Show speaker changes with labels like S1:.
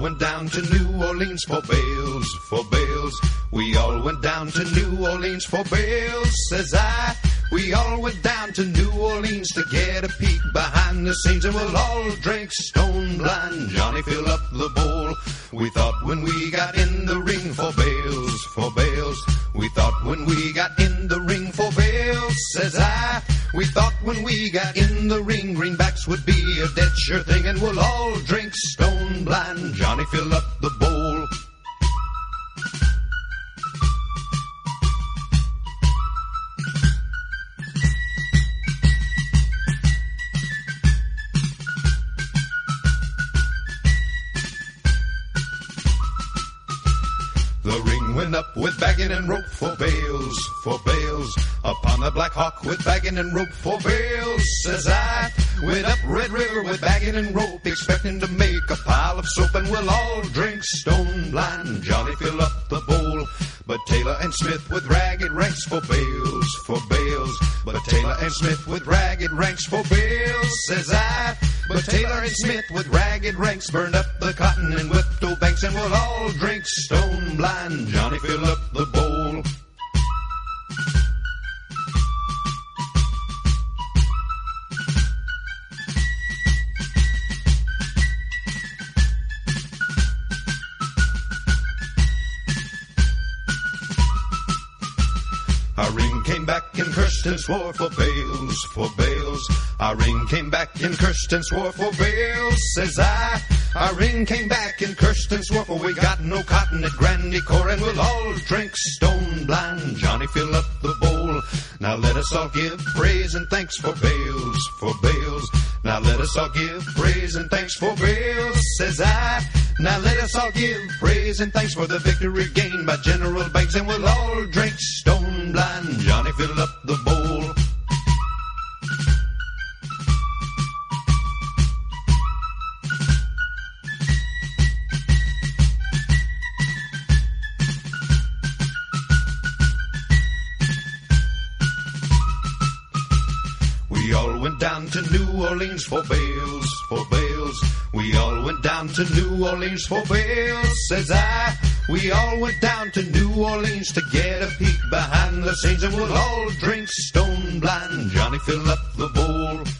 S1: went down to New Orleans for bales, for bales. We all went down to New Orleans for bales, says I. We all went down to New Orleans to get a peek behind the scenes, and we'll all drink stone blind. Johnny, fill up the bowl. We thought when we got in the ring for bales, for bales. We thought when we got in the ring for bales, says I. We thought when we got in the ring, greenbacks would be a dead sure thing, and we'll all drink stone blind. Johnny, fill up the bowl. The ring went up with bagging and rope for bales, for bales. Upon the Black Hawk with bagging and rope for bales, says I. Went up Red River with bagging and rope, expecting to make a pile of soap, and we'll all drink stone blind. Johnny, fill up the bowl. But Taylor and Smith with ragged ranks for bales, for bales. But Taylor and Smith with ragged ranks for bales, says I. But Taylor and Smith with ragged ranks burned up the cotton and whipped old banks, and we'll all drink stone blind. Johnny, fill up the bowl. Our ring came back and cursed and swore for bales, for bales. Our ring came back and cursed and swore for bales, says I. Our ring came back and cursed and swore, for we got no cotton at Grand Ecore, and we'll all drink stone blind. Johnny, fill up the bowl. Now let us all give praise and thanks for bales, for bales. Now let us all give praise and thanks for bales, says I. Now let us all give praise and thanks for the victory gained by General Banks, and we'll all drink stone blind. Johnny, fill up the bowl. We all went down to New Orleans for bales, for bales. We all went down to New Orleans for bales, says I. We all went down to New Orleans to get a peek behind the scenes, and we'll all drink stone blind. Johnny, fill up the bowl.